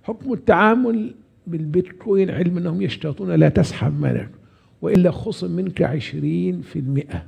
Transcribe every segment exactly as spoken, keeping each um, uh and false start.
حكم التعامل بالبيتكوين، علم أنهم يشترطون لا تسحب مالك وإلا خصم منك عشرين في المئة.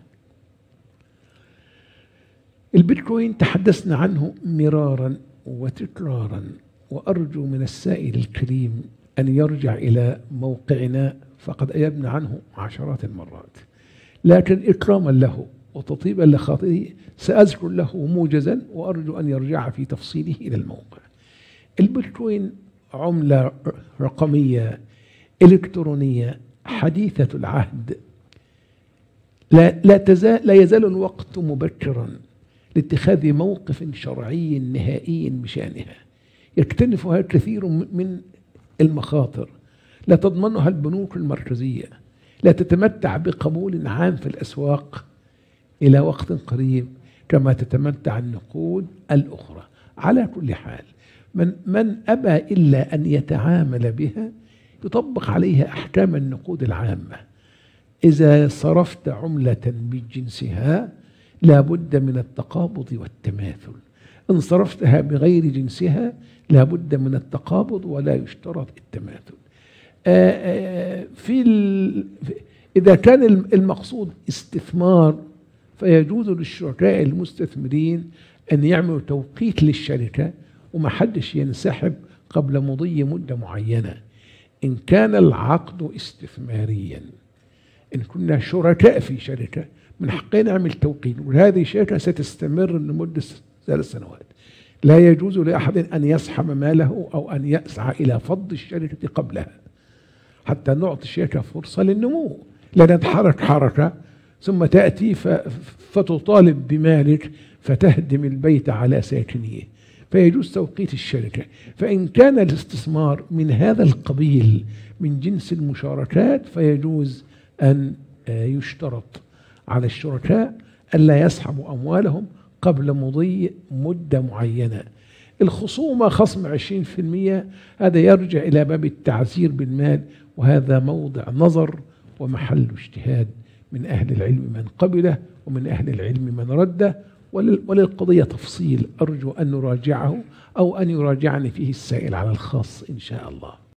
البيتكوين تحدثنا عنه مرارا وتكرارا، وأرجو من السائل الكريم أن يرجع إلى موقعنا فقد أجبنا عنه عشرات المرات، لكن إكراما له وتطيبا لخاطره سأذكر له موجزا، وأرجو أن يرجع في تفصيله إلى الموقع. البيتكوين عملة رقمية إلكترونية حديثة العهد، لا, لا, تزال لا يزال الوقت مبكرا لاتخاذ موقف شرعي نهائي بشأنها، يكتنفها كثير من المخاطر لا تضمنها البنوك المركزية، لا تتمتع بقبول عام في الأسواق إلى وقت قريب كما تتمتع النقود الأخرى. على كل حال، من, من أبى إلا أن يتعامل بها يطبق عليها أحكام النقود العامة. إذا صرفت عملة بجنسها لا بد من التقابض والتماثل، إن صرفتها بغير جنسها لا بد من التقابض ولا يشترط التماثل. في إذا كان المقصود استثمار فيجوز للشركاء المستثمرين أن يعملوا توقيت للشركة وما حدش ينسحب قبل مضي مدة معينة. إن كان العقد استثماريا، إن كنا شركاء في شركة من حقنا نعمل توقيت، وهذه الشركة ستستمر لمدة ثلاث سنوات، لا يجوز لأحد أن يسحب ماله أو أن يسعى إلى فض الشركة قبلها حتى نعطي الشركة فرصة للنمو، لا نتحرك حركة ثم تأتي فتطالب بمالك فتهدم البيت على ساكنيه. فيجوز توقيت الشركة. فإن كان الاستثمار من هذا القبيل من جنس المشاركات فيجوز أن يشترط على الشركاء ألا يسحبوا أموالهم قبل مضي مدة معينة. الخصومة خصم عشرين في المئة هذا يرجع إلى باب التعزير بالمال، وهذا موضع نظر ومحل اجتهاد من أهل العلم من قبله ومن أهل العلم من رده، وللقضية تفصيل أرجو أن نراجعه أو أن يراجعني فيه السائل على الخاص إن شاء الله.